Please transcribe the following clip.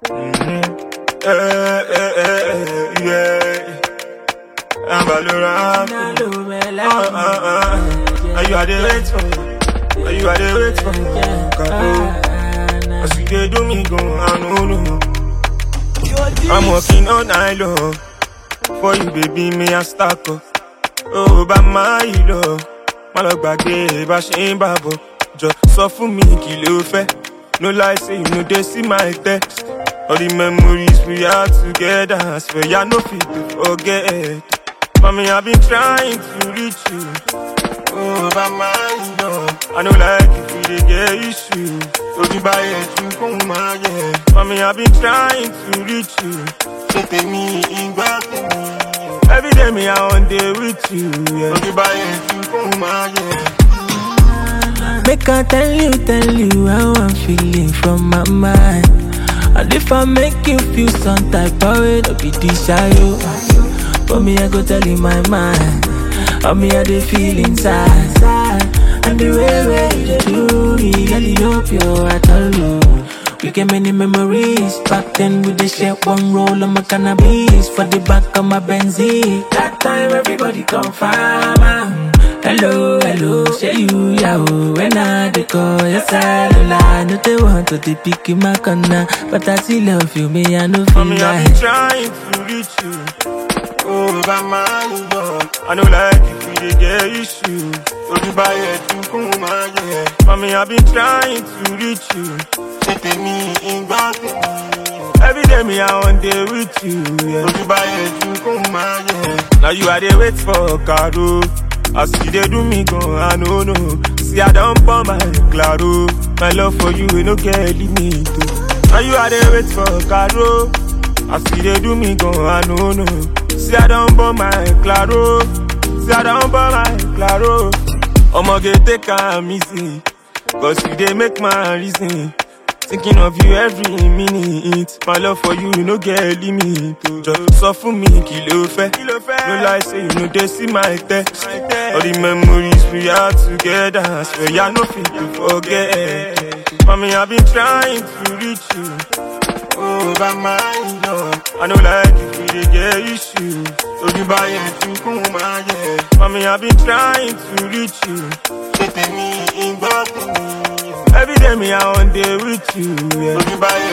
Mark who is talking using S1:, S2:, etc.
S1: Yeah. I'm Valorant. Are you at the wait for? Are you at the wait for? As you do me go, I know. I'm working all night long for you, baby. Me a stack up. Oh, by my love, my love back there, but she ain't babo. Just suffer for me, kill you. No lie, say you know they see my text. All the memories we had together, I swear I no fit to forget. Mommy, I've been trying to reach you. Oh, by my love, I know like if we dey get issues. So you buy it, you come my yeah. Mommy, I've been trying to reach you. So take me in back to me. Every day me I on day with you. Yeah. So you buy it, you come my yeah.
S2: Make I tell you how I'm feeling from my mind. And if I make you feel some type of way, don't be shy, yo. For me, I go tell you my mind. How me I dey feel inside. And the way you do me, I hope you're at all. We get many memories. Back then we dey share one roll of my cannabis for the back of my Benzie. That time everybody come farm. Hello, say you, yeah, when I dey call your cellular. No they want to dey pick in my corner, but I still love you, me I no feel
S1: like. I've been trying to reach you. Oh, by my love, I know like if we dey get issues. So you buy it, you come my yeah. Mommy, I've been trying to reach you. So take me in back to me. Every day me I on day with you, yeah. So you buy it, you come my yeah. Now you are there wait for Caro. I see they do me go, I know. See I don't pour my claro. My love for you, no get limit. Now you are there wait for Caro. I see they do me go, I know. See I don't pour my claro. See I don't pour my claro. I'ma get take am easy, cause you they make my reason. Thinking of you every minute. My love for you, no get limit. Just suffer me, kill you. No lie, say you know they see my text. All the memories we had together, I swear I no fit to forget. Mommy, I've been trying to reach you. Oh, by my love, I know like if we dey get issues. So you buy it, you come my yeah. Mommy, I've been trying to reach you. So take me in back to me. Every day me I on day with you, yeah. So you buy